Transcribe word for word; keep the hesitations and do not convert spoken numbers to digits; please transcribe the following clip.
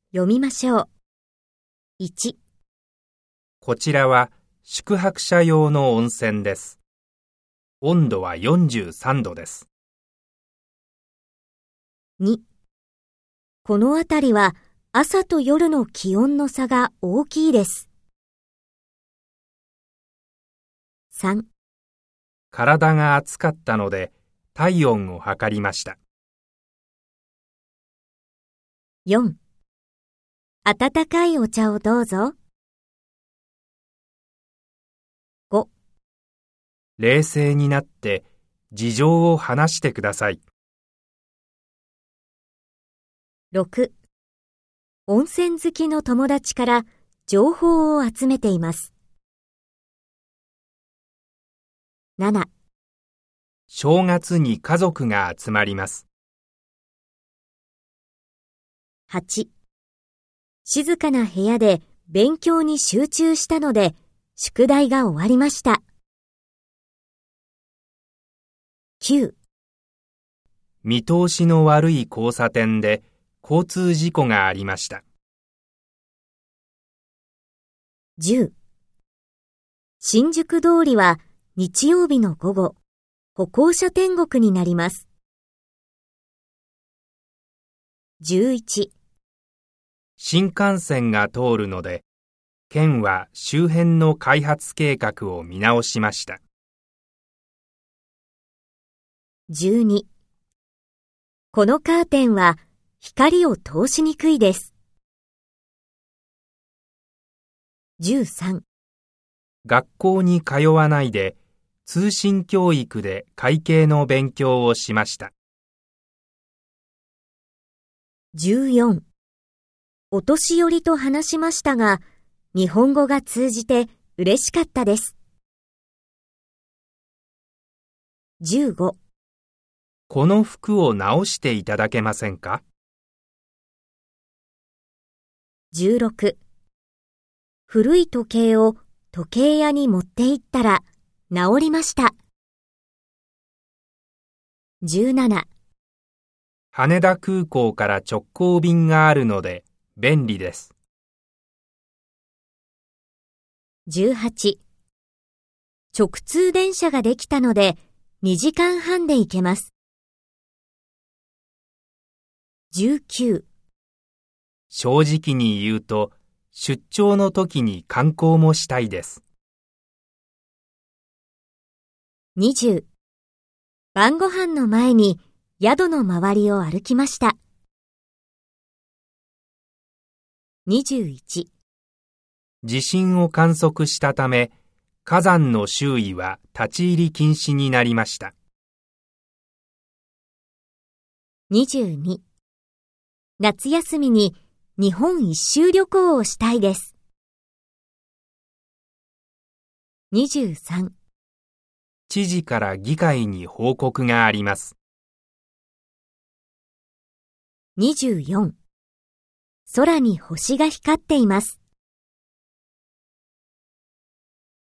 読みましょう。いち、 こちらは宿泊者用の温泉です。温度はよんじゅうさんどです。 に、この辺りは朝と夜の気温の差が大きいです。さん、 体が暑かったので体温を測りました。 よん、温かいお茶をどうぞ。ご、 冷静になって事情を話してください。 ろく、温泉好きの友達から情報を集めています。なな、 正月に家族が集まります。 はち、静かな部屋で勉強に集中したので宿題が終わりました。きゅう、 見通しの悪い交差点で交通事故がありました。 じゅう、新宿通りは日曜日の午後、歩行者天国になります。じゅういち、 新幹線が通るので、県は周辺の開発計画を見直しました。 じゅうに、このカーテンは光を通しにくいです。じゅうさん、 学校に通わないで通信教育で会計の勉強をしました。 じゅうよん、お年寄りと話しましたが、日本語が通じて嬉しかったです。じゅうご、 この服を直していただけませんか？ じゅうろく、古い時計を時計屋に持って行ったら治りました。じゅうなな、 羽田空港から直行便があるので便利です。 じゅうはち、直通電車ができたのでにじかんはんで行けます。じゅうきゅう、 正直に言うと出張の時に観光もしたいです。 にじゅう、晩ご飯の前に宿の周りを歩きました。にじゅういち、 地震を観測したため、火山の周囲は立ち入り禁止になりました。 にじゅうに、夏休みに日本一周旅行をしたいです。にじゅうさん、 知事から議会に報告があります。 にじゅうよん、空に星が光っています。